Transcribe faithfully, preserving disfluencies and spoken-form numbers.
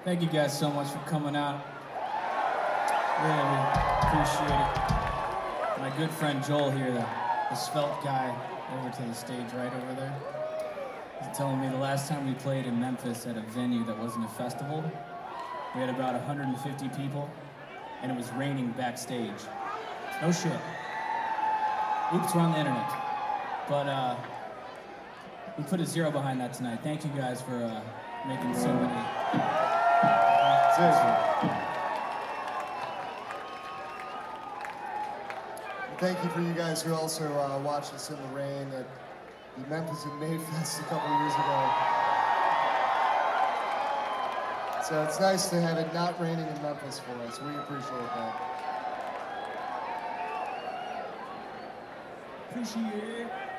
Thank you guys so much for coming out. Really appreciate it. My good friend Joel here, the, the svelte guy over to the stage right over there, he's telling me the last time we played in Memphis at a venue that wasn't a festival, we had about one hundred fifty people, and it was raining backstage. No shit. Oops, we're on the internet. But uh, we put a zero behind that tonight. Thank you guys for uh, making so many. Seriously. Thank you for you guys who also uh, watched us in the rain at the Memphis and Mayfest a couple years ago. So it's nice to have it not raining in Memphis for us. We appreciate that. Appreciate it.